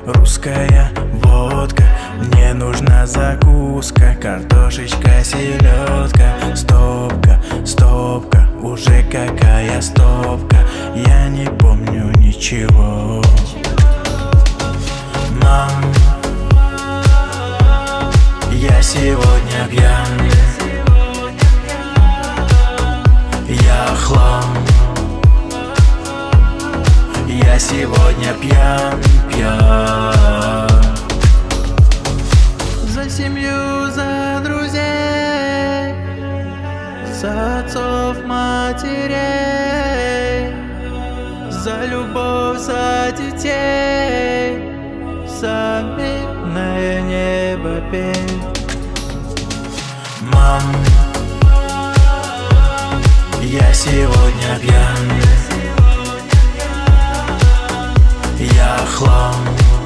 русская водка. Мне нужна закуска, картошечка, селедка. Стопка, стопка, уже какая стопка. Я не помню ничего. Мам, я сегодня пьян. Я хлам. Я сегодня пьян, пьян. За семью, за друзей, за отцов, матерей, за любовь, за детей, за мирное небо пей. Мам, я сегодня пьян. Я хлам.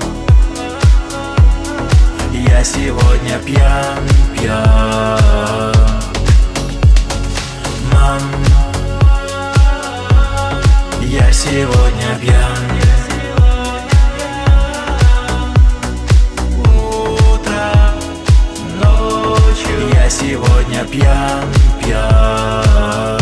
Я сегодня пьян, пьян. Мам, я сегодня пьян. Утром, ночью я сегодня пьян, пьян.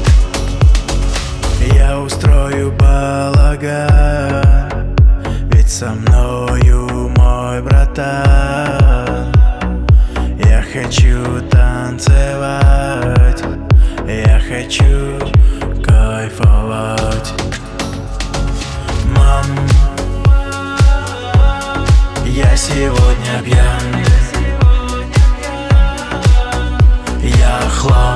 Я устрою балаган, ведь со мною мой братан. Я хочу танцевать, я хочу кайфовать. Мам, я сегодня пьян. Я хлам.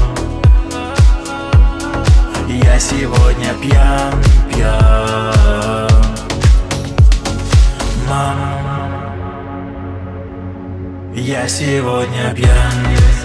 Я сегодня пьян, пьян. Мам, я сегодня пьян.